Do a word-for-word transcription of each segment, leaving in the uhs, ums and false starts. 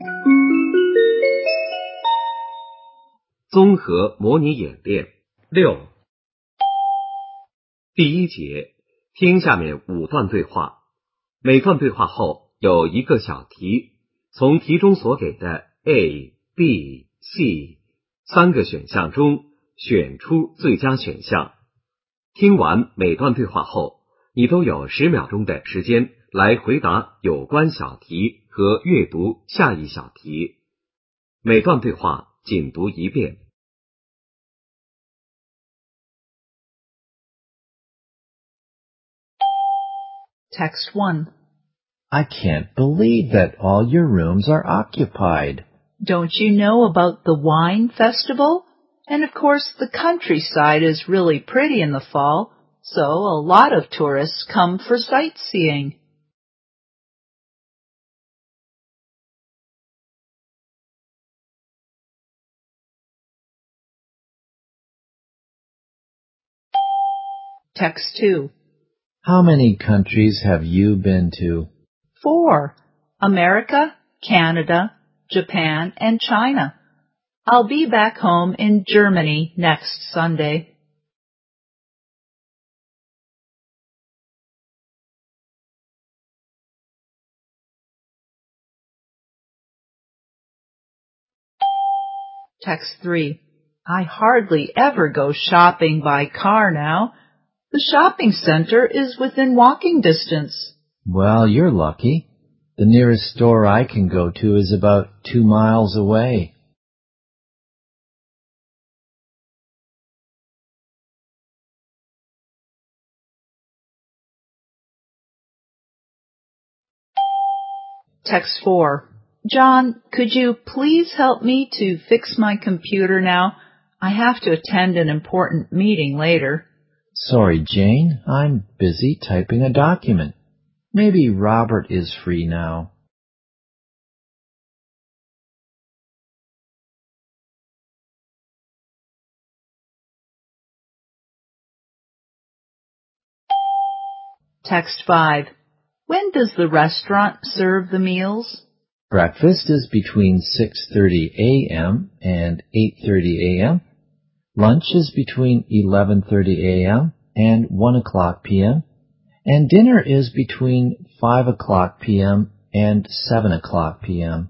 综合模拟演练六。第一节，听下面五段对话，每段对话后有一个小题，从题中所给的 A、B、C 三个选项中选出最佳选项。听完每段对话后，你都有十秒钟的时间来回答有关小题和阅读下一小题。每段对话仅读一遍。 Text one. I can't believe that all your rooms are occupied. Don't you know about the wine festival? And of course, the countryside is really pretty in the fall, so a lot of tourists come for sightseeing. Text two. How many countries have you been to? Four. America, Canada, Japan, and China. I'll be back home in Germany next Sunday. Text three. I hardly ever go shopping by car now. The shopping center is within walking distance. Well, you're lucky. The nearest store I can go to is about two miles away. Text four. John, could you please help me to fix my computer now? I have to attend an important meeting later. Sorry, Jane. I'm busy typing a document. Maybe Robert is free now. Text five. When does the restaurant serve the meals? Breakfast is between six thirty a.m. and eight thirty a.m. Lunch is between eleven thirty a.m. and one o'clock p.m. And dinner is between five o'clock p.m. and seven o'clock p.m.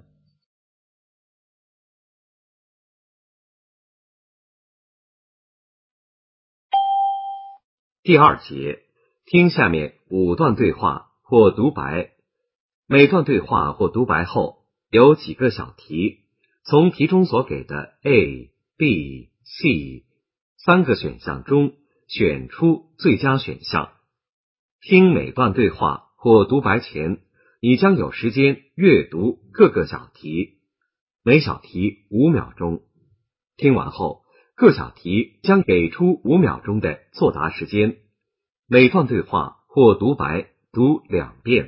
第二节，听下面五段对话或独白。每段对话或独白后有几个小题，从题中所给的 A、B、C 三个选项中选出最佳选项。听每段对话或独白前，你将有时间阅读各个小题，每小题五秒钟。听完后，各小题将给出五秒钟的作答时间。每段对话或独白读两遍。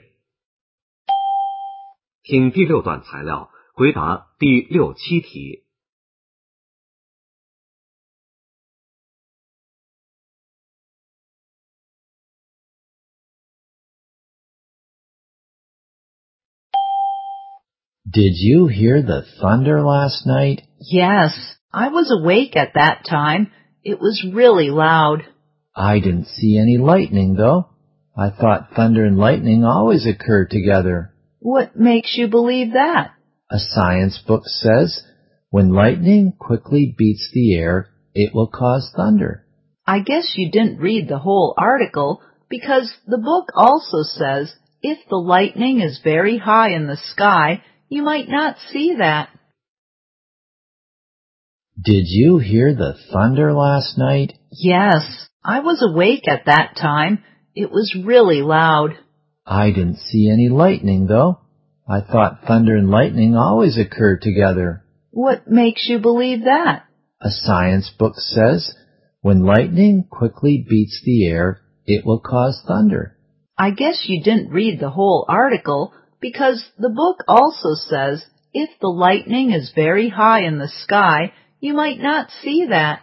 听第六段材料，回答第六七题。 Did you hear the thunder last night? Yes, I was awake at that time. It was really loud. I didn't see any lightning, though. I thought thunder and lightning always occur together. What makes you believe that? A science book says, when lightning quickly beats the air, it will cause thunder. I guess you didn't read the whole article, because the book also says if the lightning is very high in the sky, you might not see that. Did you hear the thunder last night? Yes, I was awake at that time. It was really loud. I didn't see any lightning, though. I thought thunder and lightning always occur together. What makes you believe that? A science book says, when lightning quickly beats the air, it will cause thunder. I guess you didn't read the whole article, because the book also says if the lightning is very high in the sky, you might not see that.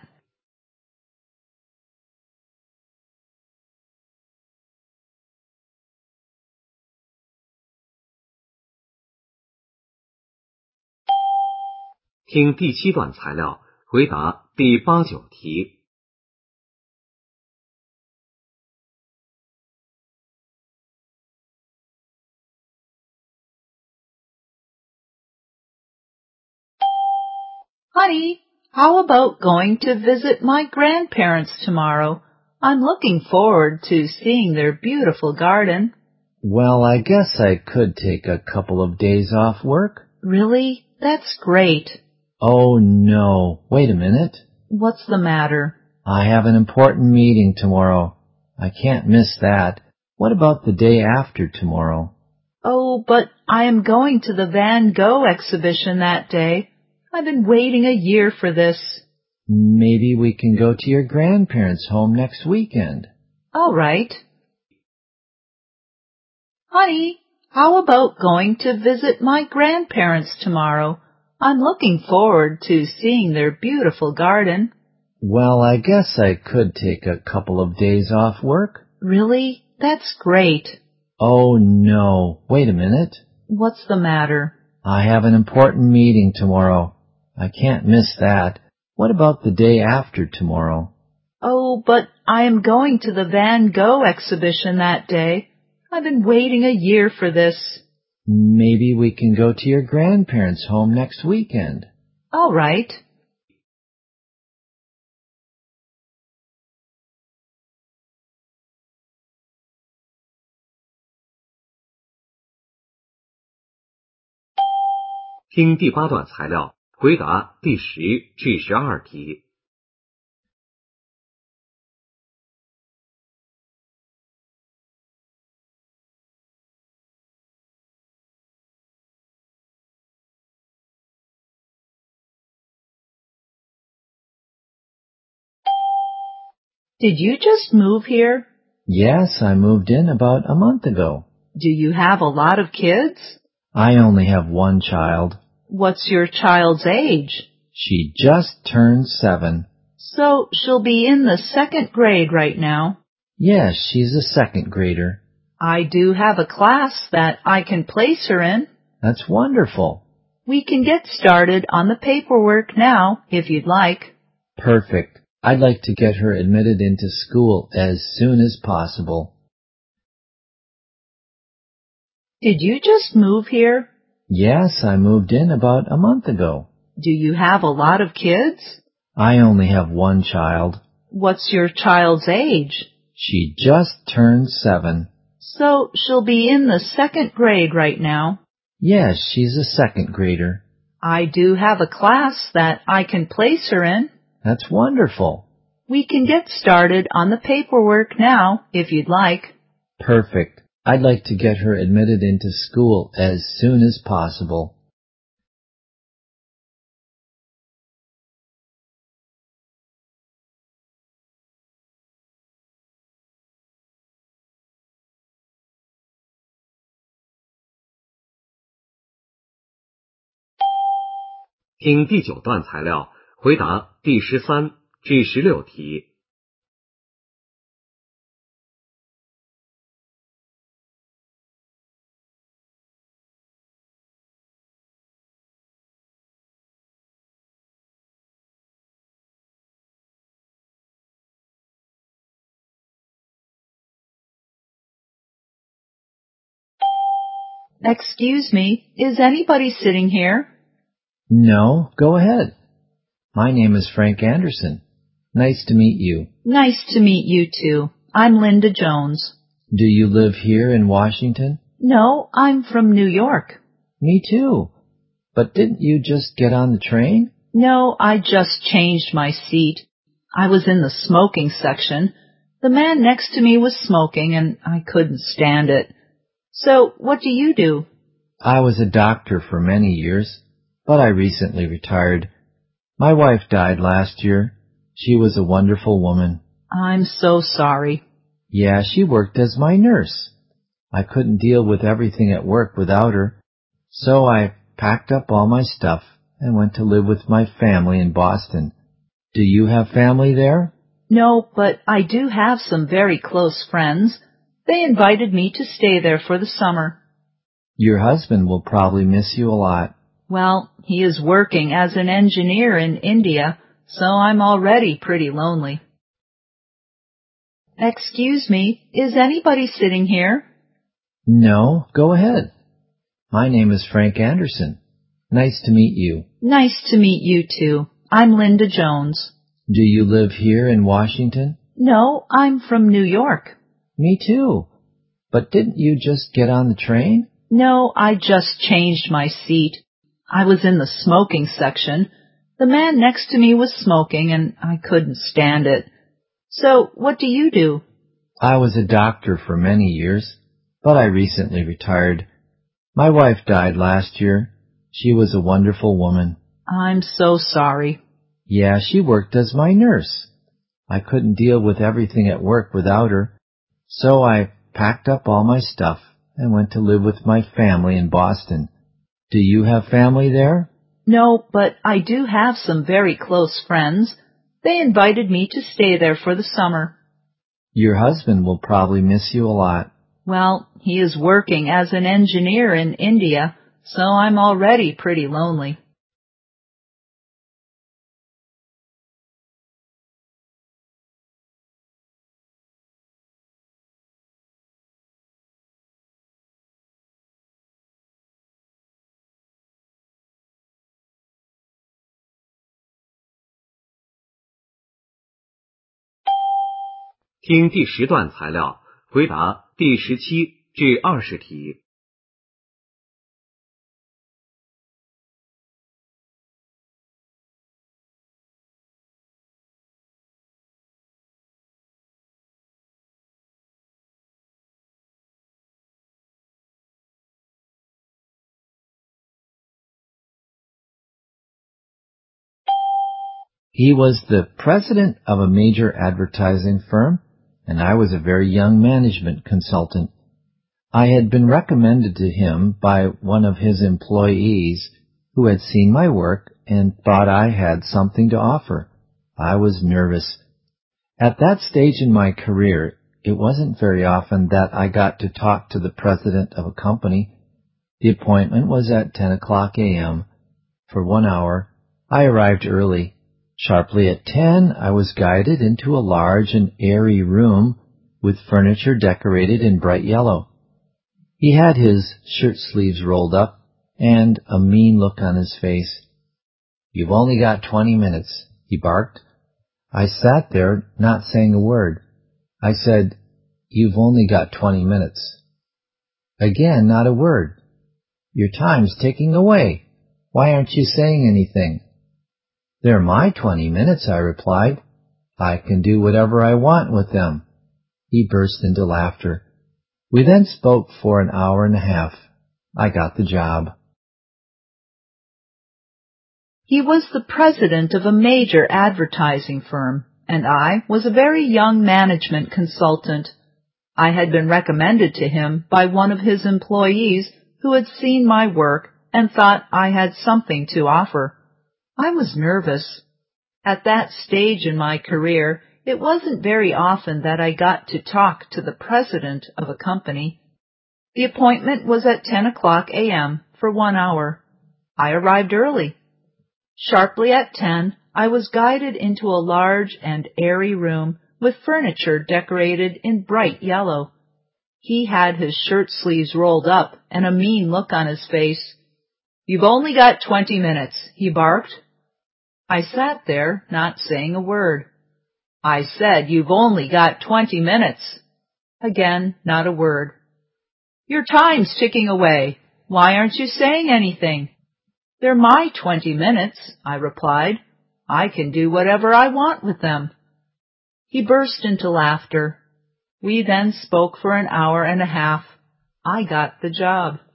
听第七段材料，回答第八、九题。 Honey, how about going to visit my grandparents tomorrow? I'm looking forward to seeing their beautiful garden. Well, I guess I could take a couple of days off work. Really? That's great. Oh, no. Wait a minute. What's the matter? I have an important meeting tomorrow. I can't miss that. What about the day after tomorrow? Oh, but I am going to the Van Gogh exhibition that day. I've been waiting a year for this. Maybe we can go to your grandparents' home next weekend. All right. Honey, how about going to visit my grandparents tomorrow? I'm looking forward to seeing their beautiful garden. Well, I guess I could take a couple of days off work. Really? That's great. Oh, no. Wait a minute. What's the matter? I have an important meeting tomorrow. I can't miss that. What about the day after tomorrow? Oh, but I am going to the Van Gogh exhibition that day. I've been waiting a year for this. Maybe we can go to your grandparents' home next weekend. All right. 听第八段材料，回答第十至十二题。 Did you just move here? Yes, I moved in about a month ago. Do you have a lot of kids? I only have one child. What's your child's age? She just turned seven. So she'll be in the second grade right now. Yes, she's a second grader. I do have a class that I can place her in. That's wonderful. We can get started on the paperwork now, if you'd like. Perfect. I'd like to get her admitted into school as soon as possible. Did you just move here? Yes, I moved in about a month ago. Do you have a lot of kids? I only have one child. What's your child's age? She just turned seven. So she'll be in the second grade right now. Yes, she's a second grader. I do have a class that I can place her in. That's wonderful. We can get started on the paperwork now, if you'd like. Perfect. I'd like to get her admitted into school as soon as possible. 听第九段材料，回答第十三至十六题。 Excuse me, is anybody sitting here? No, go ahead. My name is Frank Anderson. Nice to meet you. Nice to meet you too. I'm Linda Jones. Do you live here in Washington? No, I'm from New York. Me too. But didn't you just get on the train? No, I just changed my seat. I was in the smoking section. The man next to me was smoking and I couldn't stand it. So, what do you do? I was a doctor for many years, but I recently retired. My wife died last year. She was a wonderful woman. I'm so sorry. Yeah, she worked as my nurse. I couldn't deal with everything at work without her, so I packed up all my stuff and went to live with my family in Boston. Do you have family there? No, but I do have some very close friends. They invited me to stay there for the summer. Your husband will probably miss you a lot. Well, he is working as an engineer in India, so I'm already pretty lonely. Excuse me, is anybody sitting here? No, go ahead. My name is Frank Anderson. Nice to meet you. Nice to meet you too. I'm Linda Jones. Do you live here in Washington? No, I'm from New York. Me too. But didn't you just get on the train? No, I just changed my seat. I was in the smoking section. The man next to me was smoking and I couldn't stand it. So, what do you do? I was a doctor for many years, but I recently retired. My wife died last year. She was a wonderful woman. I'm so sorry. Yeah, she worked as my nurse. I couldn't deal with everything at work without her, so I packed up all my stuff and went to live with my family in Boston. Do you have family there? No, but I do have some very close friends. They invited me to stay there for the summer. Your husband will probably miss you a lot. Well, he is working as an engineer in India, so I'm already pretty lonely. 听第十段材料，回答第十七至二十题。 He was the president of a major advertising firm, and I was a very young management consultant. I had been recommended to him by one of his employees who had seen my work and thought I had something to offer. I was nervous. At that stage in my career, it wasn't very often that I got to talk to the president of a company. The appointment was at ten o'clock a.m. For one hour, I arrived early. Sharply at ten, I was guided into a large and airy room with furniture decorated in bright yellow. He had his shirt sleeves rolled up and a mean look on his face. "You've only got twenty minutes," he barked. I sat there, not saying a word. I said, "You've only got twenty minutes." Again, not a word. "Your time's ticking away. Why aren't you saying anything?" "They're my twenty minutes," I replied. "I can do whatever I want with them." He burst into laughter. We then spoke for an hour and a half. I got the job. He was the president of a major advertising firm, and I was a very young management consultant. I had been recommended to him by one of his employees who had seen my work and thought I had something to offer. I was nervous. At that stage in my career, it wasn't very often that I got to talk to the president of a company. The appointment was at ten o'clock a.m. for one hour. I arrived early. Sharply at ten, I was guided into a large and airy room with furniture decorated in bright yellow. He had his shirt sleeves rolled up and a mean look on his face. "You've only got twenty minutes," he barked. I sat there, not saying a word. I said, "You've only got twenty minutes." Again, not a word. "Your time's ticking away. Why aren't you saying anything?" "They're my twenty minutes," I replied. "I can do whatever I want with them." He burst into laughter. We then spoke for an hour and a half. I got the job.